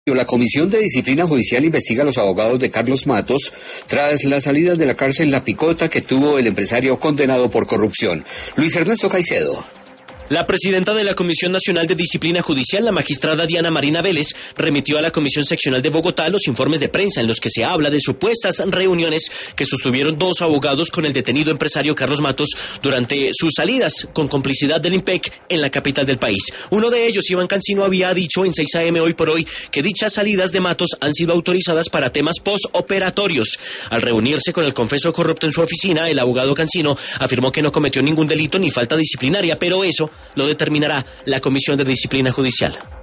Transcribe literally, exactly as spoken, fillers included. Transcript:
La Comisión de Disciplina Judicial investiga a los abogados de Carlos Matos tras la salida de la cárcel La Picota que tuvo el empresario condenado por corrupción. Luis Ernesto Caicedo. La presidenta de la Comisión Nacional de Disciplina Judicial, la magistrada Diana Marina Vélez, remitió a la Comisión Seccional de Bogotá los informes de prensa en los que se habla de supuestas reuniones que sostuvieron dos abogados con el detenido empresario Carlos Matos durante sus salidas con complicidad del IMPEC en la capital del país. Uno de ellos, Iván Cancino, había dicho en seis a eme hoy por hoy que dichas salidas de Matos han sido autorizadas para temas postoperatorios. Al reunirse con el confeso corrupto en su oficina, el abogado Cancino afirmó que no cometió ningún delito ni falta disciplinaria, pero eso lo determinará la Comisión de Disciplina Judicial.